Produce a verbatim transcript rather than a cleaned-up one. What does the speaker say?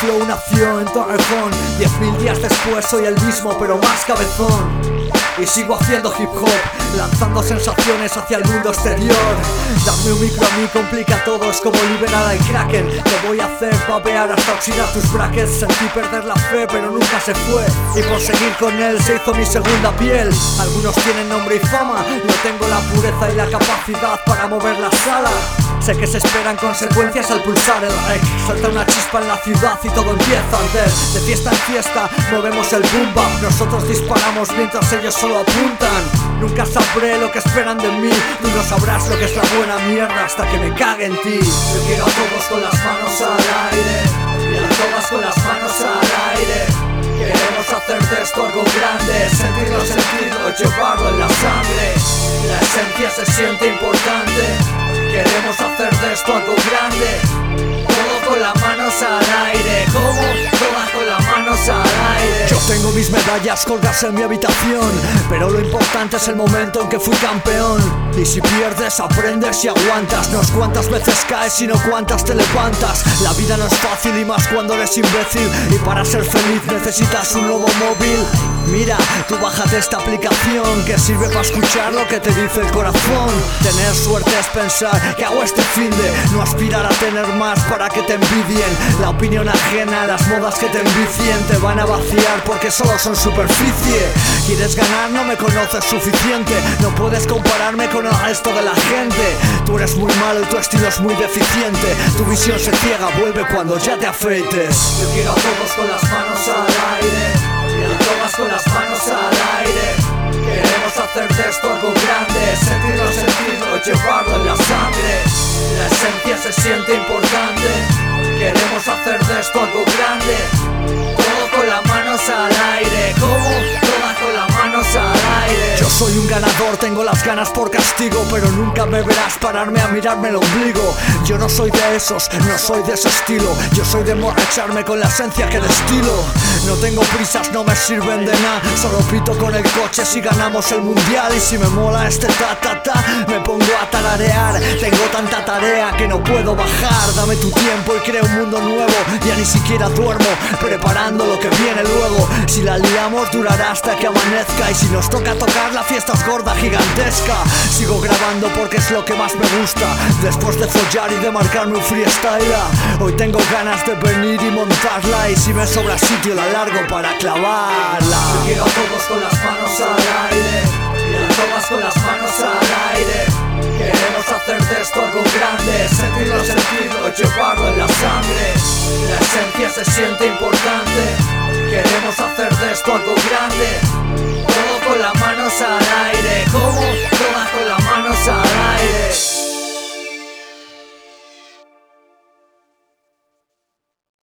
flow nació en Torrejón. Diez mil días después soy el mismo pero más cabezón. Y sigo haciendo hip hop, lanzando sensaciones hacia el mundo exterior. Darme un micro a mí complica todo, es como liberar al Kraken. Te voy a hacer vapear hasta oxidar tus brackets. Sentí perder la fe pero nunca se fue, y por seguir con él se hizo mi segunda piel. Algunos tienen nombre y fama, yo tengo la pureza y la capacidad para mover la sala. Sé que se esperan consecuencias al pulsar el rec. Salta una chispa en la ciudad y todo empieza a arder. De fiesta en fiesta movemos el boom bap. Nosotros disparamos mientras ellos solo apuntan. Nunca sabré lo que esperan de mí, tú no sabrás lo que es la buena mierda hasta que me cague en ti. Yo quiero a todos con las manos al aire, y a todas con las manos al aire. Queremos hacer de esto algo grande, sentirlo, sentirlo, llevarlo en la sangre. La esencia se siente importante. Queremos hacer de esto algo grande. Todo con las manos al aire. ¿Cómo? Todas con las manos al aire. Yo tengo mis medallas colgadas en mi habitación, pero lo importante es el momento en que fui campeón. Y si pierdes, aprendes y aguantas. No es cuántas veces caes, sino cuántas te levantas. La vida no es fácil y más cuando eres imbécil. Y para ser feliz necesitas un nuevo móvil. Mira, tú bájate esta aplicación que sirve para escuchar lo que te dice el corazón. Tener suerte es pensar que hago este finde, no aspirar a tener más para que te envidien. La opinión ajena, las modas que te envicien, te van a vaciar porque solo son superficie. Quieres ganar, no me conoces suficiente, no puedes compararme con el resto de la gente. Tú eres muy malo y tu estilo es muy deficiente. Tu visión se ciega, vuelve cuando ya te afeites. Yo quiero a todos con las manos al aire, y a todas con las manos al aire. Queremos hacer de esto algo grande, sentirlo, sentirlo, llevarlo en la sangre. La esencia se siente importante. Queremos hacer de esto algo grande. Todo con las manos al aire. ¿Cómo? Todas con las manos al aire. Yo soy un ganador, tengo las ganas por castigo, pero nunca me verás pararme a mirarme el ombligo. Yo no soy de esos, no soy de ese estilo. Yo soy de emborracharme con la esencia que destilo. No tengo prisas, no me sirven de nada. Solo pito con el coche si ganamos el mundial. Y si me mola este ta ta ta, me pongo a tararear. Tengo tanta tarea que no puedo bajar. Dame tu tiempo y crea un mundo nuevo. Ya ni siquiera duermo, preparando lo que viene luego. Si la liamos durará hasta que amanezca. Y si nos toca tocar, la fiesta es gorda, gigantesca. Sigo grabando porque es lo que más me gusta. Después de follar y de marcarme un freestyle, hoy tengo ganas de venir y montarla. Y si me sobra sitio la largo para clavarla. Yo quiero a todos con las manos al aire, y a todas con las manos al aire. Queremos hacer de esto algo grande, sentirlo, sentirlo, llevarlo en la sangre. La esencia se siente importante. Queremos hacer de esto algo grande. Todo con las manos al aire.